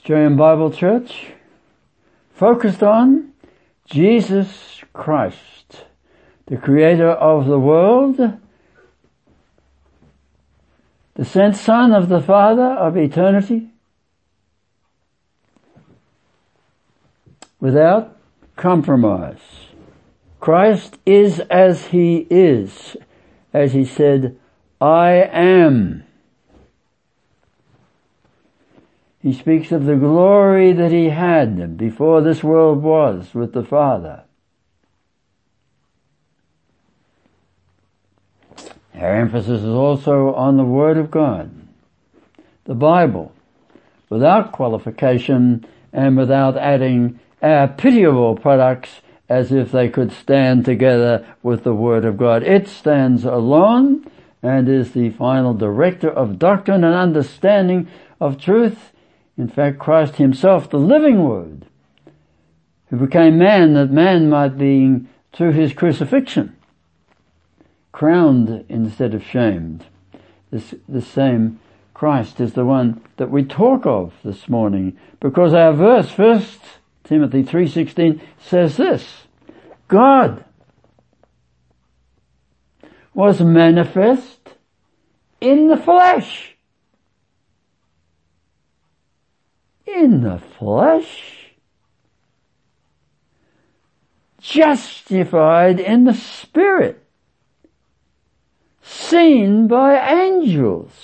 Australian Bible Church, focused on Jesus Christ, the Creator of the world, the sent Son of the Father of eternity, without compromise. Christ is as He is, as He said, I am. He speaks of the glory that He had before this world was with the Father. Our emphasis is also on the Word of God, the Bible, without qualification and without adding our pitiable products as if they could stand together with the Word of God. It stands alone and is the final director of doctrine and understanding of truth. In fact, Christ Himself, the living Word, who became man that man might be, through His crucifixion, crowned instead of shamed. This same Christ is the one that we talk of this morning, because our verse, 1 Timothy 3:16, says this: God was manifest in the flesh. In the flesh. Justified in the Spirit. Seen by angels.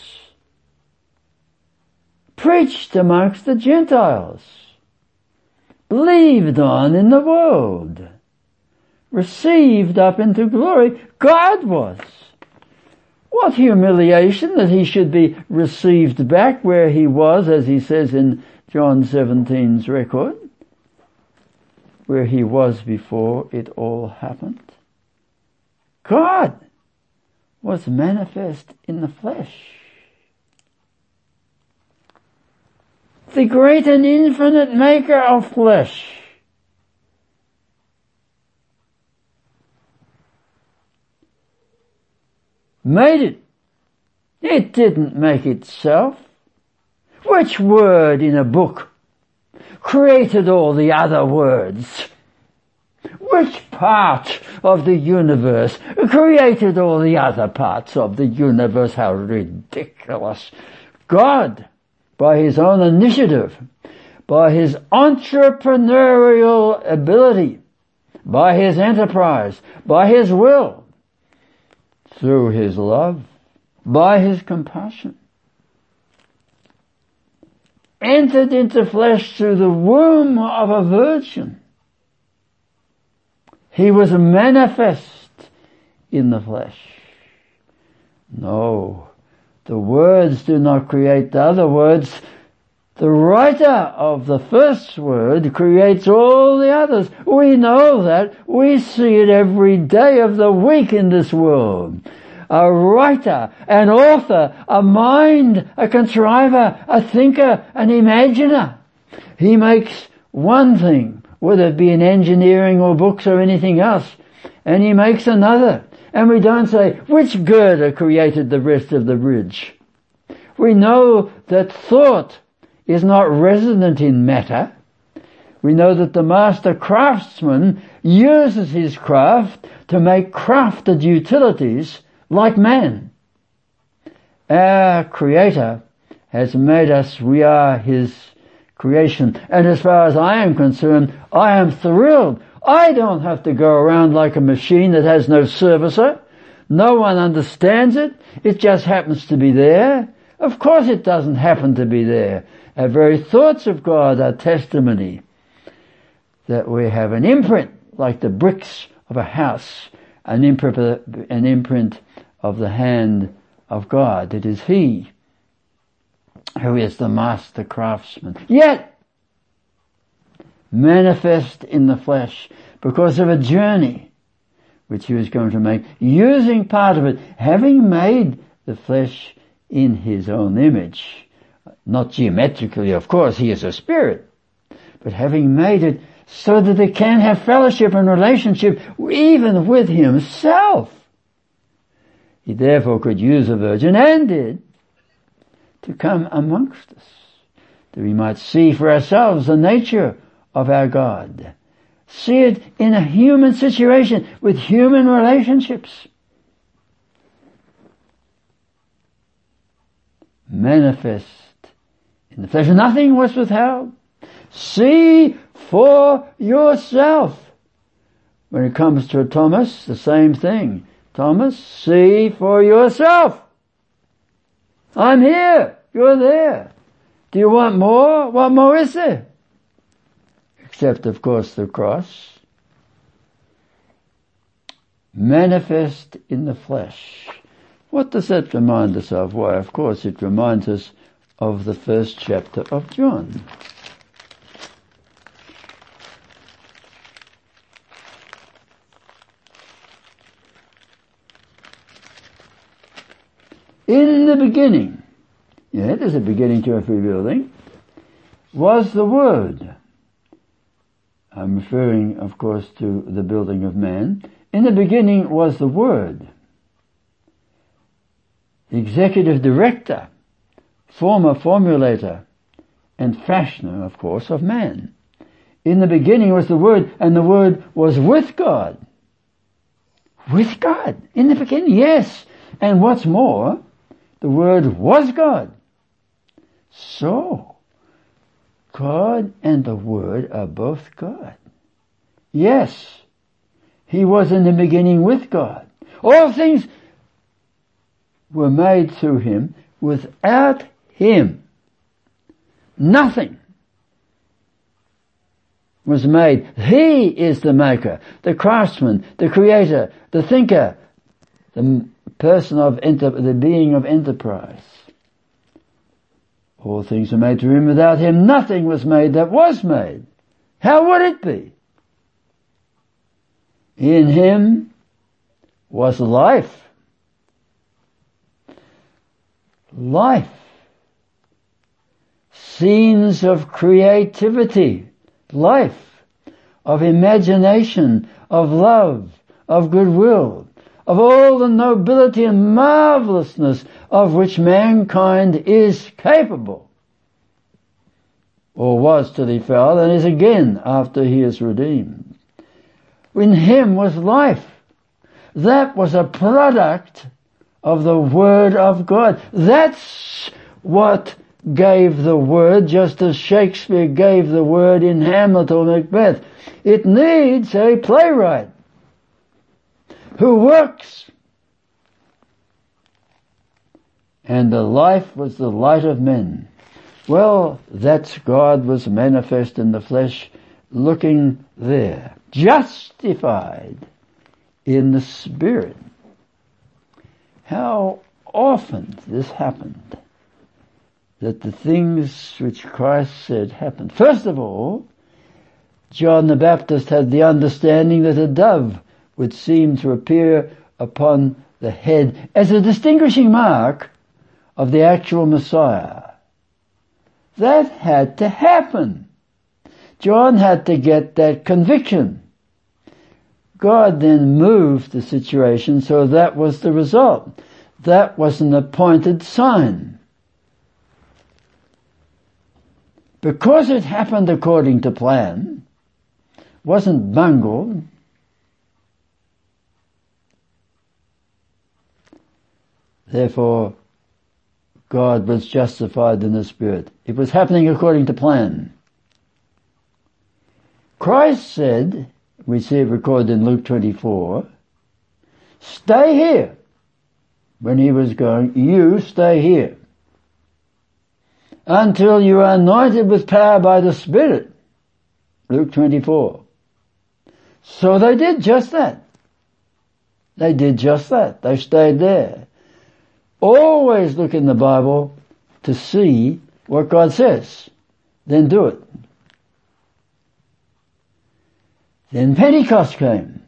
Preached amongst the Gentiles. Believed on in the world. Received up into glory. God was. What humiliation that He should be received back where He was, as He says in John 17's record, where He was before it all happened. God was manifest in the flesh. The great and infinite maker of flesh. Made it. It didn't make itself. Which word in a book created all the other words? Which part of the universe created all the other parts of the universe? How ridiculous. God, by His own initiative, by His entrepreneurial ability, by His enterprise, by His will, through His love, by His compassion, entered into flesh through the womb of a virgin. He was manifest in the flesh. No, the words do not create the other words. The writer of the first word creates all the others. We know that. We see it every day of the week in this world. A writer, an author, a mind, a contriver, a thinker, an imaginer. He makes one thing, whether it be in engineering or books or anything else, and he makes another. And we don't say, which girder created the rest of the bridge? We know that thought is not resident in matter. We know that the master craftsman uses his craft to make crafted utilities like man. Our Creator has made us, we are His creation. And as far as I am concerned, I am thrilled. I don't have to go around like a machine that has no servicer. No one understands it. It just happens to be there. Of course it doesn't happen to be there. Our very thoughts of God are testimony that we have an imprint, like the bricks of a house, an imprint of the hand of God. It is He who is the master craftsman. Yet, manifest in the flesh because of a journey which He was going to make, using part of it, having made the flesh in His own image. Not geometrically, of course, He is a spirit, but having made it so that it can have fellowship and relationship even with Himself. He therefore could use a virgin, and did, to come amongst us, that we might see for ourselves the nature of our God. See it in a human situation with human relationships. Manifest in the flesh. Nothing was withheld. See for yourself. When it comes to Thomas, the same thing. Thomas, see for yourself. I'm here. You're there. Do you want more? What more is there? Except, of course, the cross. Manifest in the flesh. What does that remind us of? Why, of course, it reminds us of the first chapter of John. In the beginning, there's a beginning to every building, was the Word. I'm referring, of course, to the building of man. In the beginning was the Word. The executive director, former formulator, and fashioner, of course, of man. In the beginning was the Word, and the Word was with God. With God. In the beginning, yes. And what's more, the Word was God. So, God and the Word are both God. Yes, He was in the beginning with God. All things were made through Him. Without Him, nothing was made. He is the maker, the craftsman, the creator, the thinker, the person of the being of enterprise. All things were made through Him. Without Him, nothing was made that was made. How would it be? In Him was life. Life. Scenes of creativity. Life. Of imagination. Of love. Of goodwill. Of all the nobility and marvelousness of which mankind is capable, or was till he fell, and is again after he is redeemed. In Him was life. That was a product of the Word of God. That's what gave the Word, just as Shakespeare gave the Word in Hamlet or Macbeth. It needs a playwright who works. And the life was the light of men. Well, that's God was manifest in the flesh, looking there, justified in the Spirit. How often this happened, that the things which Christ said happened. First of all, John the Baptist had the understanding that a dove would seem to appear upon the head as a distinguishing mark of the actual Messiah. That had to happen. John had to get that conviction. God then moved the situation, so that was the result. That was an appointed sign. Because it happened according to plan, wasn't bungled, therefore God was justified in the Spirit. It was happening according to plan. Christ said, we see it recorded in Luke 24, stay here. When He was going, you stay here until you are anointed with power by the Spirit. Luke 24. So they did just that. They did just that. They stayed there. Always look in the Bible to see what God says. Then do it. Then Pentecost came.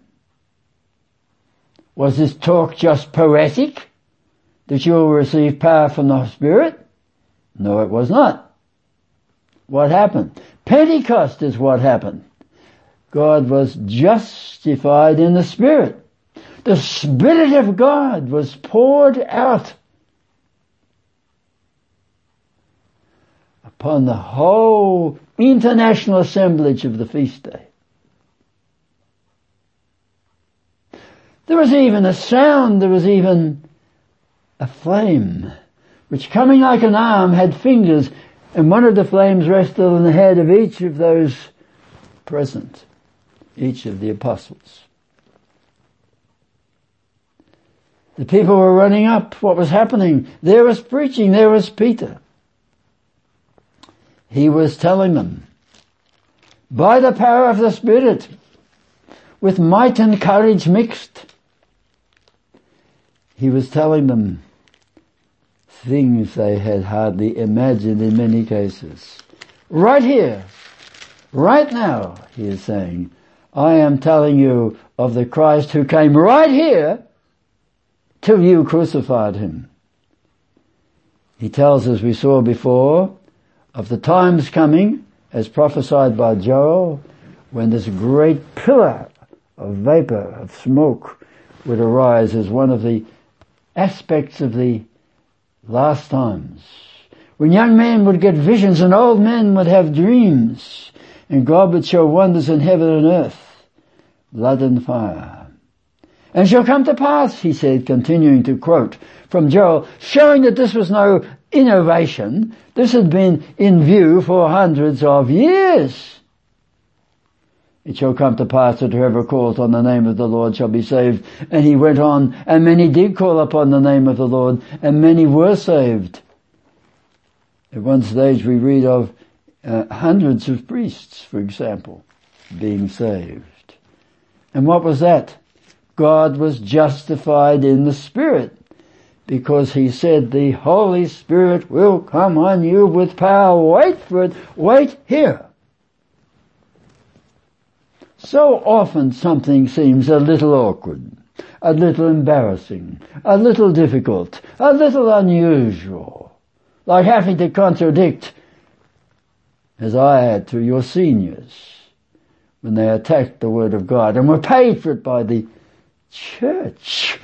Was this talk just poetic? That you will receive power from the Spirit? No, it was not. What happened? Pentecost is what happened. God was justified in the Spirit. The Spirit of God was poured out upon the whole international assemblage of the feast day. There was even a sound, there was even a flame, which coming like an arm had fingers, and one of the flames rested on the head of each of those present, each of the apostles. The people were running up. What was happening? There was preaching. There was Peter. He was telling them, by the power of the Spirit, with might and courage mixed, he was telling them things they had hardly imagined in many cases. Right here, right now, he is saying, I am telling you of the Christ who came right here till you crucified him. He tells, as we saw before, of the times coming, as prophesied by Joel, when this great pillar of vapor, of smoke, would arise as one of the aspects of the last times. When young men would get visions and old men would have dreams, and God would show wonders in heaven and earth, blood and fire. And shall come to pass, he said, continuing to quote from Joel, showing that this was no innovation. This had been in view for hundreds of years. It shall come to pass that whoever calls on the name of the Lord shall be saved. And he went on, and many did call upon the name of the Lord, and many were saved. At one stage we read of hundreds of priests, for example, being saved. And what was that? God was justified in the Spirit, because he said the Holy Spirit will come on you with power. Wait for it. Wait here. So often something seems a little awkward, a little embarrassing, a little difficult, a little unusual, like having to contradict, as I had to your seniors, when they attacked the Word of God and were paid for it by the church.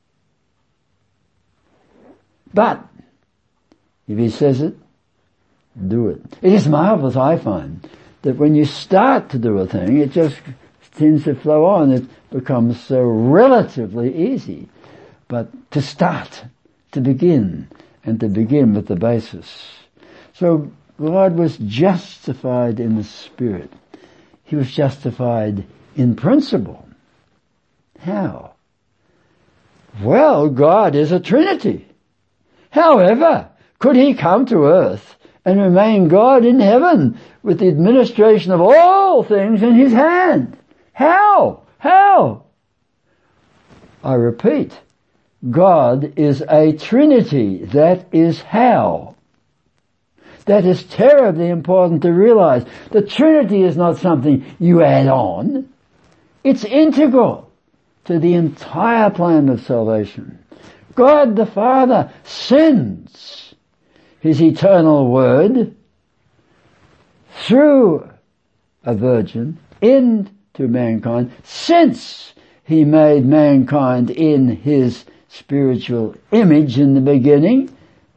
But if he says it, do it. It is marvelous, I find, that when you start to do a thing, it just tends to flow on. It becomes so relatively easy. But to start, to begin, and to begin with the basis. So God was justified in the Spirit. He was justified in principle. How? Well, God is a Trinity. However, could he come to earth and remain God in heaven with the administration of all things in his hand? How? How? I repeat, God is a Trinity. That is how. That is terribly important to realize. The Trinity is not something you add on. It's integral to the entire plan of salvation. God the Father sends his eternal Word through a virgin into mankind, since he made mankind in his spiritual image in the beginning.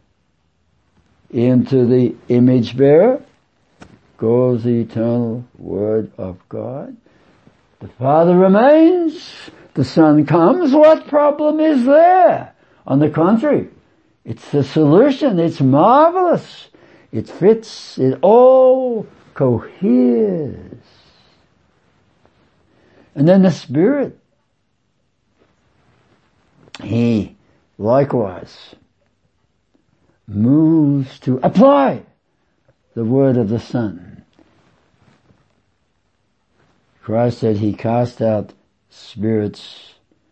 Into the image bearer goes the eternal Word of God. The Father remains, the Son comes. What problem is there? On the contrary, it's the solution. It's marvelous. It fits. It all coheres. And then the Spirit, he likewise moves to apply the word of the Son. Christ said he cast out spirits.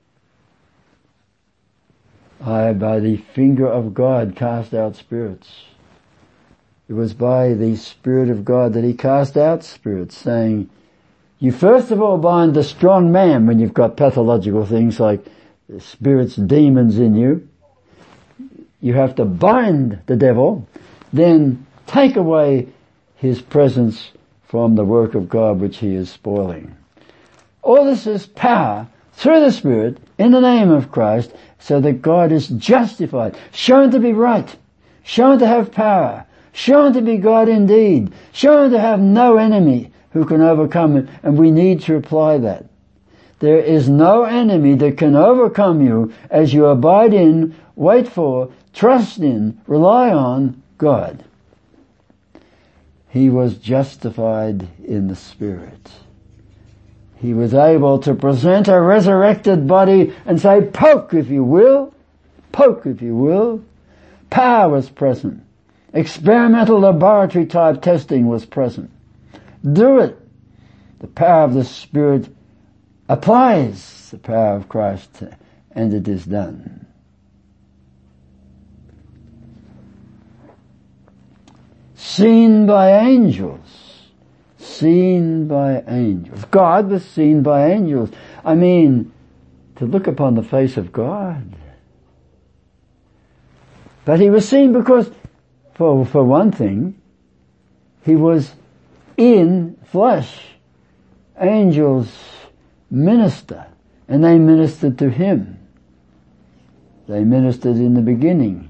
I, by the finger of God, cast out spirits. It was by the Spirit of God that he cast out spirits, saying, you first of all bind the strong man when you've got pathological things like spirits, demons in you. You have to bind the devil, then take away his presence from the work of God which he is spoiling. All this is power through the Spirit in the name of Christ, so that God is justified, shown to be right, shown to have power, shown to be God indeed, shown to have no enemy who can overcome it, and we need to apply that. There is no enemy that can overcome you as you abide in, wait for, trust in, rely on God. He was justified in the Spirit. He was able to present a resurrected body and say, poke if you will, poke if you will. Power was present. Experimental laboratory type testing was present. Do it. The power of the Spirit applies the power of Christ, and it is done. Seen by angels. Seen by angels. God was seen by angels. I mean, to look upon the face of God. But he was seen because, for one thing, he was in flesh. Angels minister, and they ministered to him. They ministered in the beginning.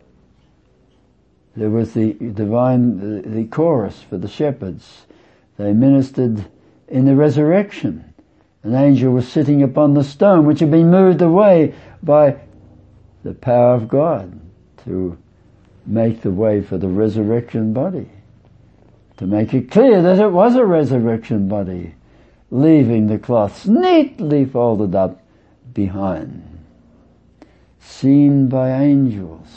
There was the chorus for the shepherds. They ministered in the resurrection. An angel was sitting upon the stone which had been moved away by the power of God to make the way for the resurrection body. To make it clear that it was a resurrection body, leaving the cloths neatly folded up behind. Seen by angels.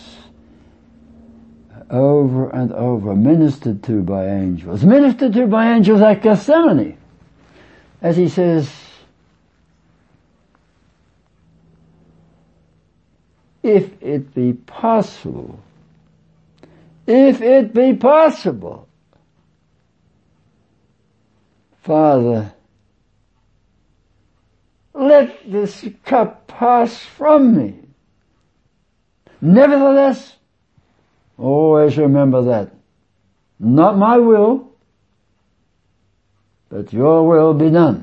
Over and over, ministered to by angels. Ministered to by angels at Gethsemane. As he says, if it be possible, Father, let this cup pass from me. Nevertheless, always remember that. Not my will, but your will be done.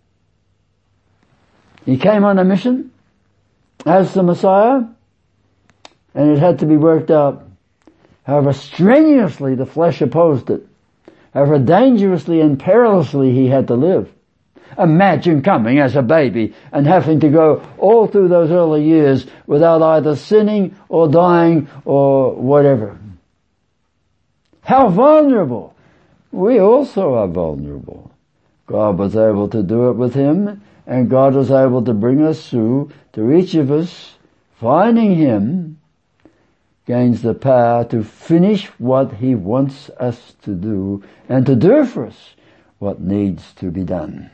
He came on a mission as the Messiah, and it had to be worked out. However strenuously the flesh opposed it, however dangerously and perilously he had to live. Imagine coming as a baby and having to go all through those early years without either sinning or dying or whatever. How vulnerable! We also are vulnerable. God was able to do it with him, and God was able to bring us through to each of us. Finding him gains the power to finish what he wants us to do and to do for us what needs to be done.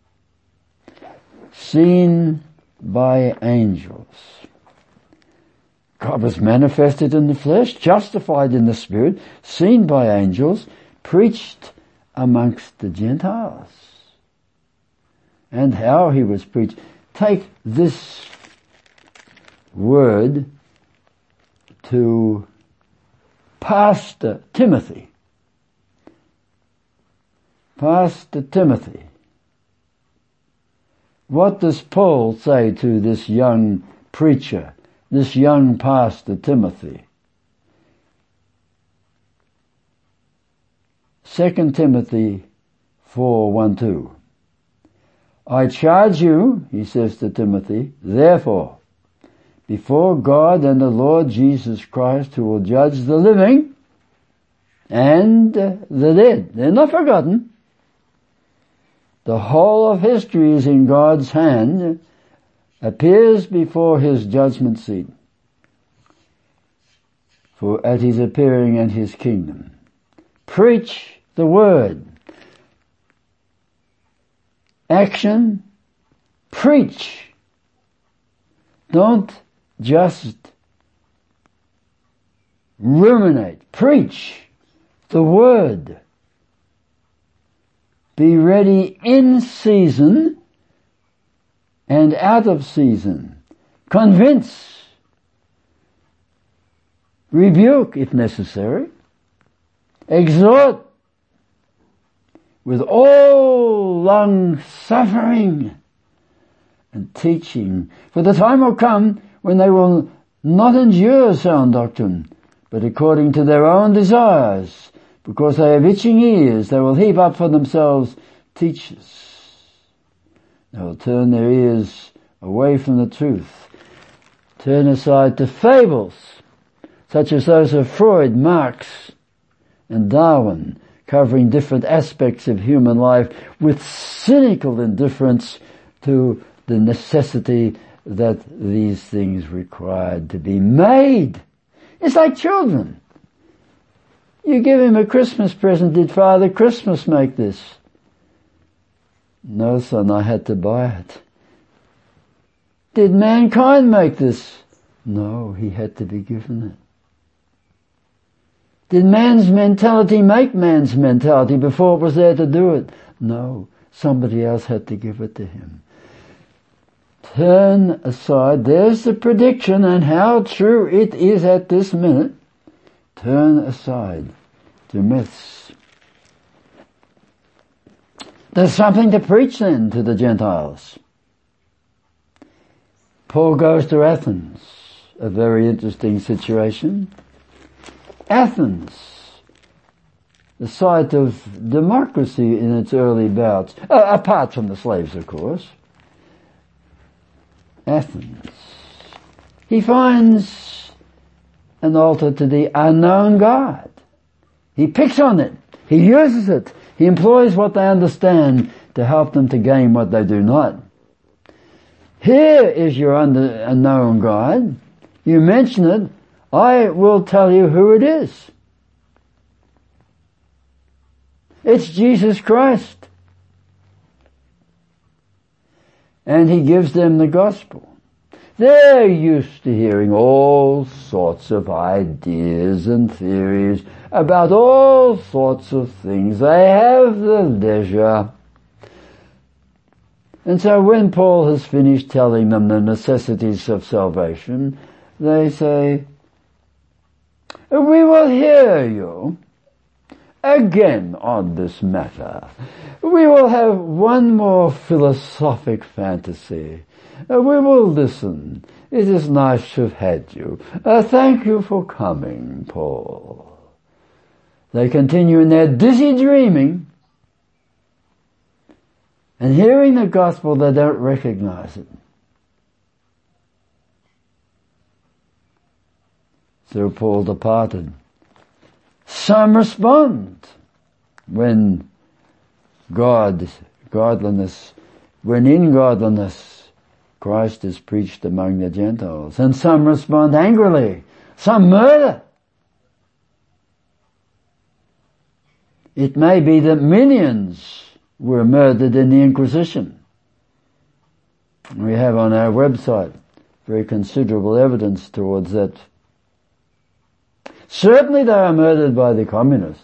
Seen by angels. God was manifested in the flesh, justified in the Spirit, seen by angels, preached amongst the Gentiles. And how he was preached. Take this word to Pastor Timothy. Pastor Timothy. What does Paul say to this young preacher, this young pastor Timothy? 2 Timothy 4:1-2. I charge you, he says to Timothy, therefore, before God and the Lord Jesus Christ, who will judge the living and the dead. They're not forgotten. The whole of history is in God's hand, appears before his judgment seat, for at his appearing and his kingdom. Preach the word. Action, preach. Don't just ruminate. Preach the word. Be ready in season and out of season. Convince. Rebuke if necessary. Exhort with all long suffering and teaching. For the time will come when they will not endure sound doctrine, but according to their own desires, because they have itching ears, they will heap up for themselves teachers. They will turn their ears away from the truth, turn aside to fables, such as those of Freud, Marx, and Darwin, covering different aspects of human life with cynical indifference to the necessity that these things required to be made. It's like children. You give him a Christmas present. Did Father Christmas make this? No, son, I had to buy it. Did mankind make this? No, he had to be given it. Did man's mentality make man's mentality before it was there to do it? No, somebody else had to give it to him. Turn aside. There's the prediction, and how true it is at this minute. Turn aside to myths. There's something to preach then to the Gentiles. Paul goes to Athens, a very interesting situation. Athens, the site of democracy in its early bouts, apart from the slaves, of course. Athens. He finds an altar to the unknown God. He picks on it. He uses it. He employs what they understand to help them to gain what they do not. Here is your unknown God. You mention it, I will tell you who it is. It's Jesus Christ. And he gives them the gospel. They're used to hearing all sorts of ideas and theories about all sorts of things. They have the leisure. And so when Paul has finished telling them the necessities of salvation, they say, we will hear you again on this matter. We will have one more philosophic fantasy. We will listen. It is nice to have had you. Thank you for coming, Paul. They continue in their dizzy dreaming, and hearing the gospel, they don't recognize it. So Paul departed. Some respond when in godliness, Christ is preached among the Gentiles. And some respond angrily. Some murder. It may be that millions were murdered in the Inquisition. We have on our website very considerable evidence towards that. Certainly they are murdered by the communists.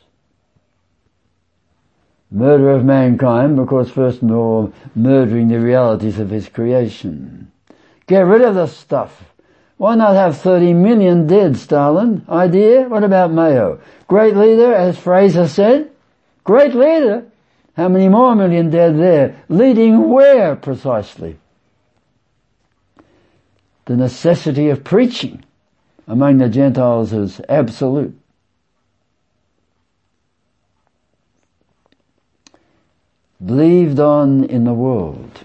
Murder of mankind, because first of all, murdering the realities of his creation. Get rid of the stuff. Why not have 30 million dead, Stalin? Idea? What about Mayo? Great leader, as Fraser said. Great leader. How many more million dead there? Leading where precisely? The necessity of preaching among the Gentiles is absolute. Believed on in the world.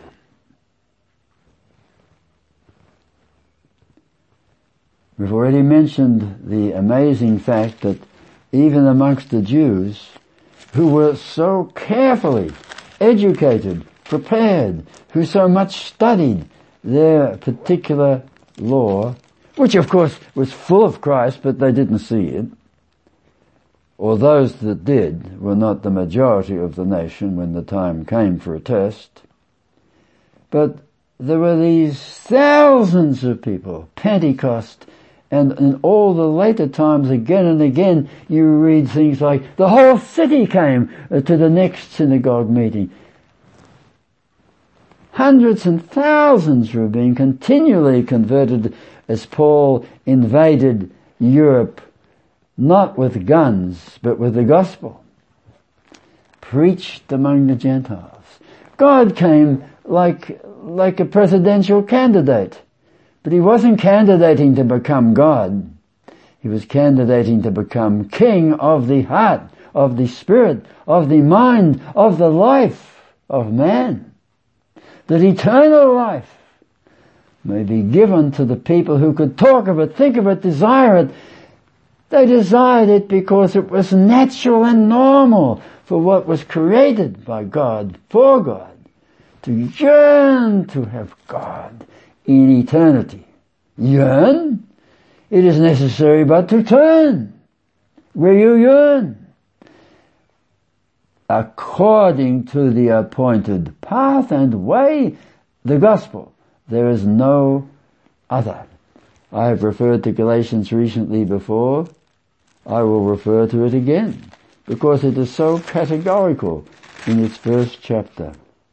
We've already mentioned the amazing fact that even amongst the Jews, who were so carefully educated, prepared, who so much studied their particular law, which of course was full of Christ, but they didn't see it, or those that did were not the majority of the nation when the time came for a test. But there were these thousands of people, Pentecost, and in all the later times again and again you read things like the whole city came to the next synagogue meeting. Hundreds and thousands were being continually converted as Paul invaded Europe, not with guns, but with the gospel, preached among the Gentiles. God came like a presidential candidate, but he wasn't candidating to become God. He was candidating to become king of the heart, of the spirit, of the mind, of the life of man. That eternal life may be given to the people who could talk of it, think of it, desire it. They desired it because it was natural and normal for what was created by God, for God, to yearn to have God in eternity. Yearn? It is necessary but to turn where you yearn, according to the appointed path and way, the gospel. There is no other. I have referred to Galatians recently before. I will refer to it again, because it is so categorical in its first chapter.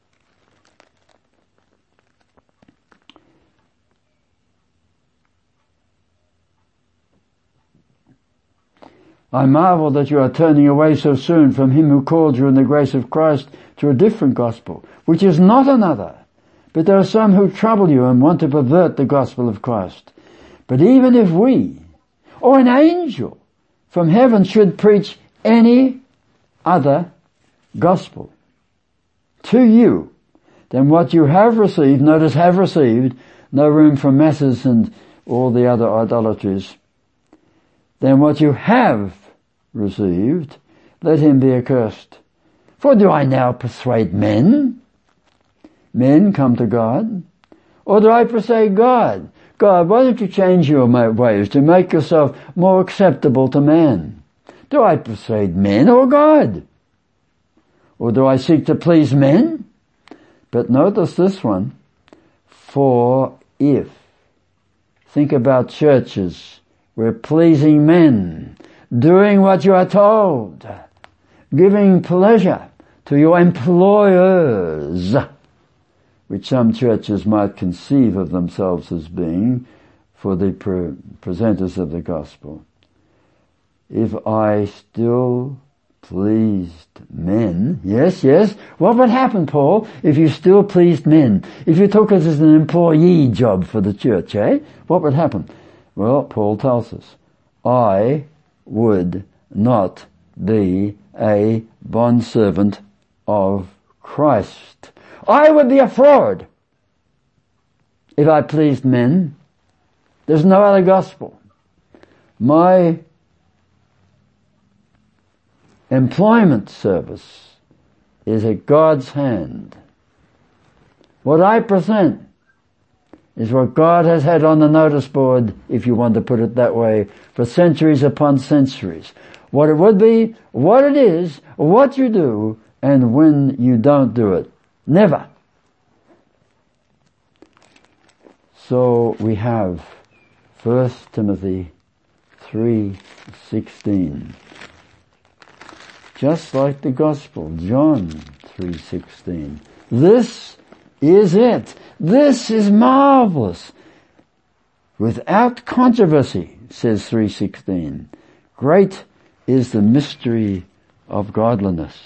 I marvel that you are turning away so soon from him who called you in the grace of Christ to a different gospel, which is not another. But there are some who trouble you and want to pervert the gospel of Christ. But even if we, or an angel from heaven, should preach any other gospel to you than what you have received, notice have received, no room for masses and all the other idolatries, then what you have received, let him be accursed. For do I now persuade men? Men come to God. Or do I persuade God? God, why don't you change your ways to make yourself more acceptable to man? Do I persuade men or God? Or do I seek to please men? But notice this one. For if, think about churches where pleasing men, doing what you are told, giving pleasure to your employers, which some churches might conceive of themselves as being for the presenters of the gospel. If I still pleased men, yes, what would happen, Paul, if you still pleased men? If you took it as an employee job for the church, what would happen? Well, Paul tells us, I would not be a bondservant of Christ. I would be a fraud if I pleased men. There's no other gospel. My employment service is at God's hand. What I present is what God has had on the notice board, if you want to put it that way, for centuries upon centuries. What it would be, what it is, what you do, and when you don't do it. Never. So we have 1 Timothy 3:16. Just like the gospel, John 3:16. This is it. This is marvelous. Without controversy, says 3:16. Great is the mystery of godliness.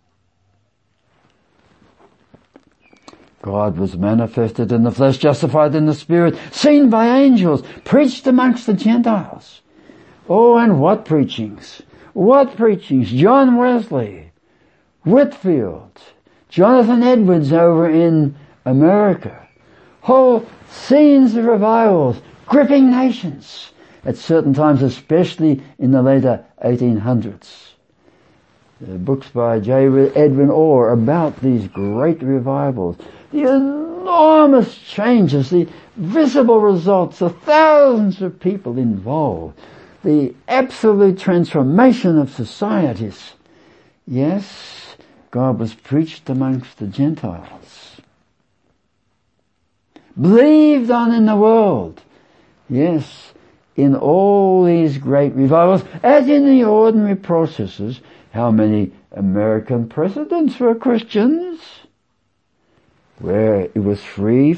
God was manifested in the flesh, justified in the spirit, seen by angels, preached amongst the Gentiles. Oh, and what preachings! What preachings! John Wesley, Whitfield, Jonathan Edwards over in America. Whole scenes of revivals, gripping nations at certain times, especially in the later 1800s. Books by J. Edwin Orr about these great revivals. The enormous changes, the visible results, the thousands of people involved, the absolute transformation of societies. Yes, God was preached amongst the Gentiles. Believed on in the world. Yes, in all these great revivals, as in the ordinary processes. How many American presidents were Christians? Where it was free.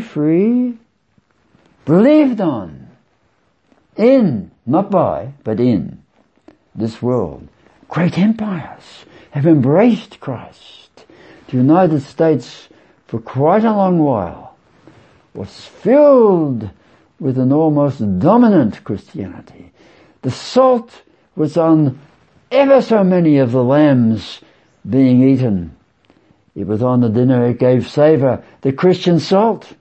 Believed on. In, not by, but in this world. Great empires have embraced Christ. The United States, for quite a long while, was filled with an almost dominant Christianity. The salt was on ever so many of the lambs being eaten. It was on the dinner, it gave savour. The Christian salt.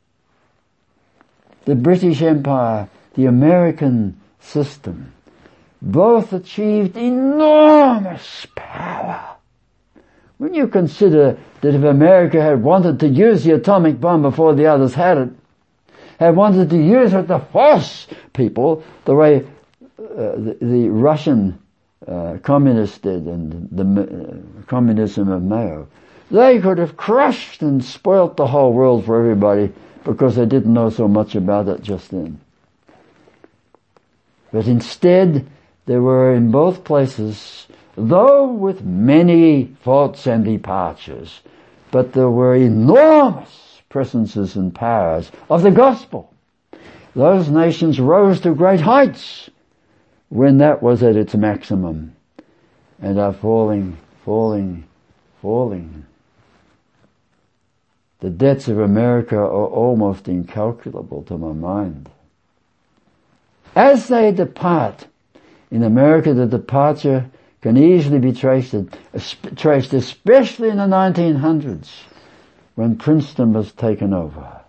The British Empire, the American system, both achieved enormous power. When you consider that if America had wanted to use the atomic bomb before the others had it, had wanted to use it to force people the way the Russian communists did and the communism of Mao, they could have crushed and spoilt the whole world for everybody because they didn't know so much about it just then. But instead, there were in both places, though with many faults and departures, but there were enormous presences and powers of the gospel. Those nations rose to great heights when that was at its maximum and are falling. The debts of America are almost incalculable to my mind. As they depart, in America the departure can easily be traced especially in the 1900s when Princeton was taken over.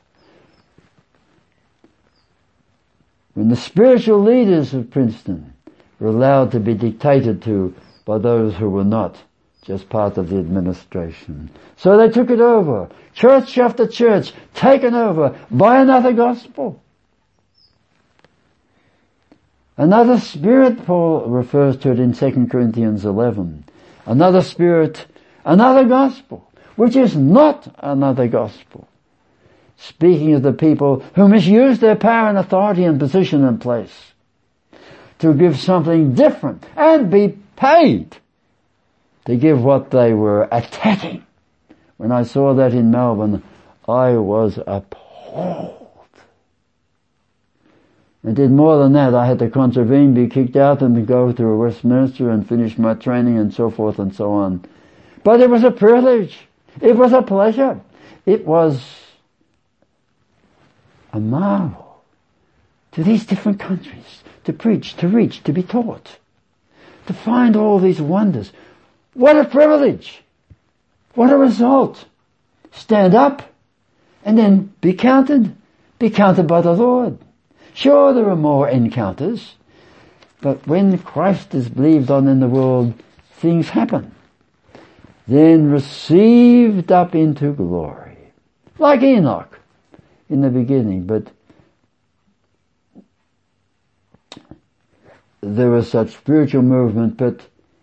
When the spiritual leaders of Princeton were allowed to be dictated to by those who were not just part of the administration. So they took it over, church after church, taken over by another gospel. Another spirit, Paul refers to it in 2 Corinthians 11. Another spirit, another gospel, which is not another gospel. Speaking of the people who misuse their power and authority and position and place to give something different and be paid to give what they were attacking. When I saw that in Melbourne, I was appalled. I did more than that. I had to contravene, be kicked out, and to go to Westminster and finish my training and so forth and so on. But it was a privilege. It was a pleasure. It was a marvel to these different countries to preach, to reach, to be taught, to find all these wonders. What a privilege! What a result! Stand up and then be counted by the Lord. Sure, there are more encounters, but when Christ is believed on in the world, things happen. Then received up into glory, like Enoch in the beginning, but there was such spiritual movement, but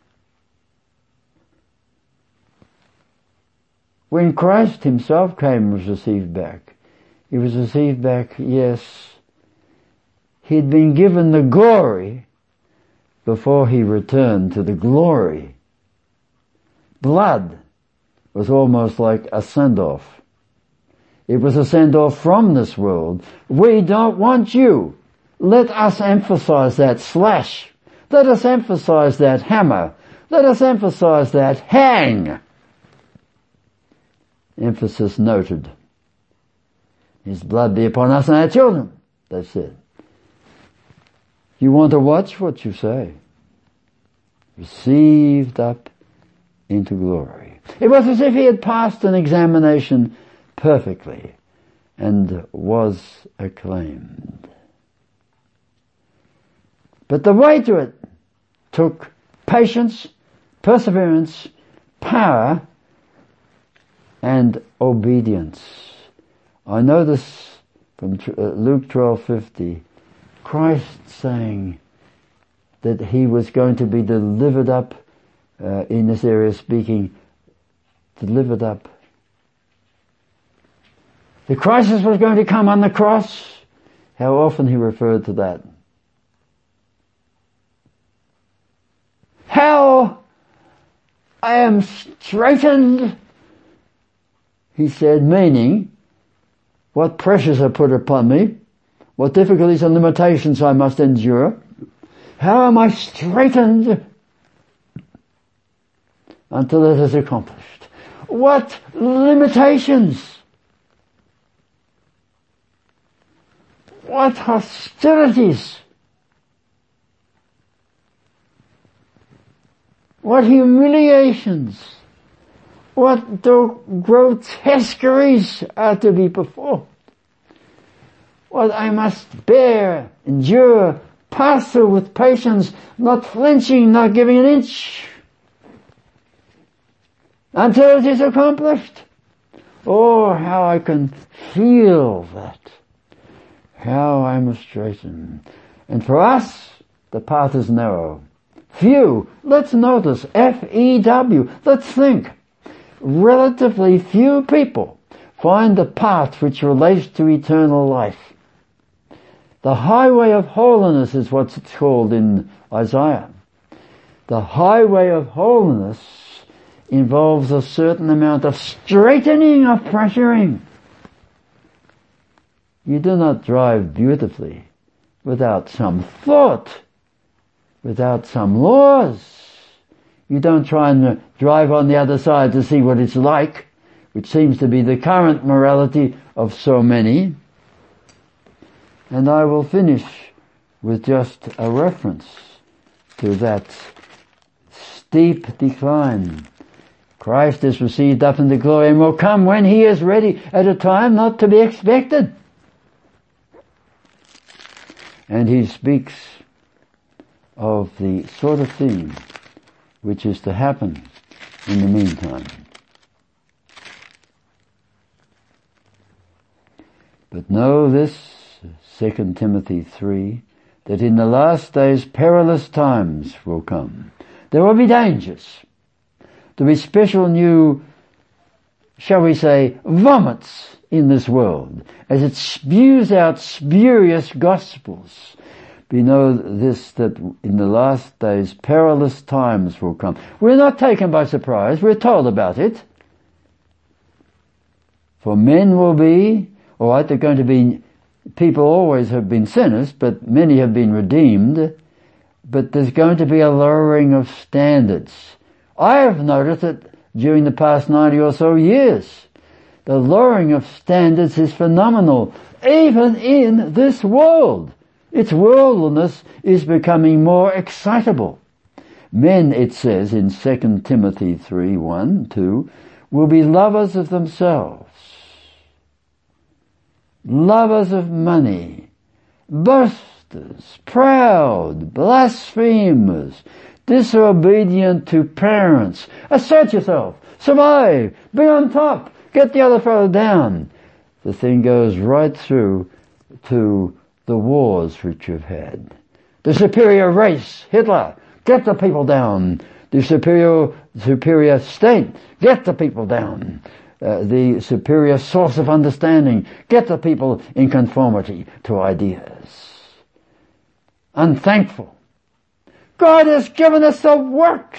when Christ himself came and was received back, he was received back, yes, he'd been given the glory before he returned to the glory. Blood was almost like a send-off. It was a send-off from this world. We don't want you. Let us emphasize that slash. Let us emphasize that hammer. Let us emphasize that hang. Emphasis noted. His blood be upon us and our children, they said. You want to watch what you say. Received up into glory. It was as if he had passed an examination perfectly and was acclaimed. But the way to it took patience, perseverance, power, and obedience. I know this from Luke 12:50. Christ saying that he was going to be delivered up, in this area speaking, delivered up. The crisis was going to come on the cross. How often he referred to that. How I am straitened, he said, meaning what pressures are put upon me, what difficulties and limitations I must endure. How am I straitened until it is accomplished? What limitations? What hostilities? what humiliations, what grotesqueries are to be performed, what I must bear, endure, pass through with patience, not flinching, not giving an inch, until it is accomplished. Oh, how I can feel that. How I must straighten. And for us, the path is narrow. Few, let's notice, F-E-W, let's think. Relatively few people find the path which relates to eternal life. The highway of holiness is what it's called in Isaiah. The highway of holiness involves a certain amount of straightening, of pressuring. You do not drive beautifully without some thought, without some laws. You don't try and drive on the other side to see what it's like, which seems to be the current morality of so many. And I will finish with just a reference to that steep decline. Christ is received up into glory and will come when he is ready at a time not to be expected. And he speaks of the sort of thing which is to happen in the meantime. But know this, 2 Timothy 3, that in the last days perilous times will come. There will be dangers. There will be special new, shall we say, vomits in this world as it spews out spurious gospels. We know this, that in the last days perilous times will come. We're not taken by surprise. We're told about it. For men will be, all right, they're going to be, people always have been sinners, but many have been redeemed. But there's going to be a lowering of standards. I have noticed it during the past 90 or so years. The lowering of standards is phenomenal, even in this world. Its worldliness is becoming more excitable. Men, it says in 2 Timothy 3, 1, 2, will be lovers of themselves, lovers of money, boasters, proud, blasphemers, disobedient to parents. Assert yourself, survive, be on top, get the other fellow down. The thing goes right through to the wars which you've had. The superior race, Hitler, get the people down. The superior state, get the people down. The superior source of understanding, get the people in conformity to ideas. Unthankful. God has given us the works,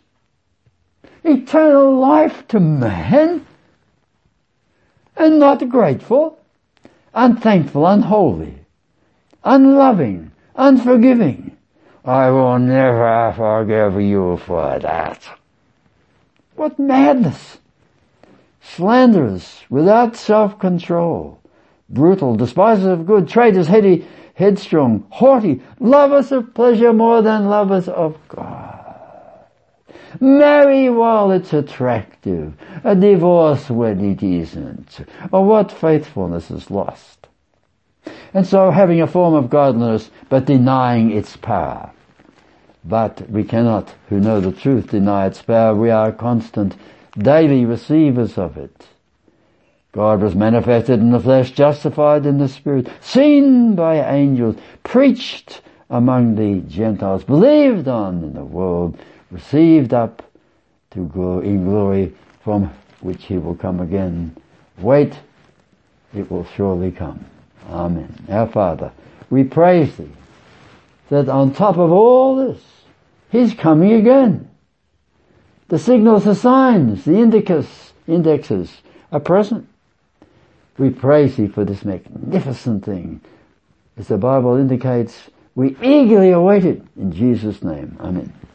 eternal life to man, and not grateful, unthankful, unholy, unloving, unforgiving. I will never forgive you for that. What madness! Slanderers, without self-control, brutal, despisers of good, traitors, heady, headstrong, haughty, lovers of pleasure more than lovers of God. Marry while it's attractive, a divorce when it isn't. Or what faithfulness is lost? And so having a form of godliness, but denying its power. But we cannot, who know the truth, deny its power. We are constant, daily receivers of it. God was manifested in the flesh, justified in the Spirit, seen by angels, preached among the Gentiles, believed on in the world, received up to in glory, from which he will come again. Wait, it will surely come. Amen. Our Father, we praise Thee that on top of all this, He's coming again. The signals, the signs, the indexes are present. We praise Thee for this magnificent thing. As the Bible indicates, we eagerly await it in Jesus' name. Amen.